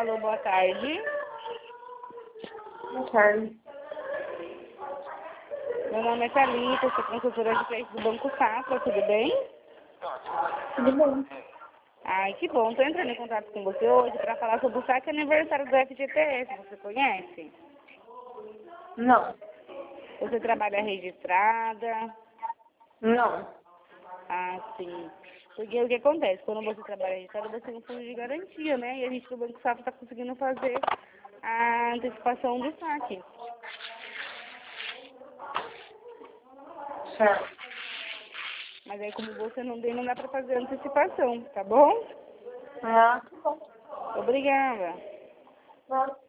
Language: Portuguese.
Alô, boa tarde. Boa tarde. Meu nome é Thalita, sou consultora de crédito do Banco Safra, tudo bem? Tudo bom? Ai, que bom. Estou entrando em contato com você hoje para falar sobre o saque aniversário do FGTS. Você conhece? Não. Você trabalha registrada? Não. Ah, sim. Porque o que acontece? Quando você trabalha registrada, você tem um fundo de garantia, né? E a gente do Banco Safra está conseguindo fazer a antecipação do saque. Certo. Mas aí, como você não tem, não dá para fazer a antecipação, tá bom? Ah, tá bom. Obrigada. Não.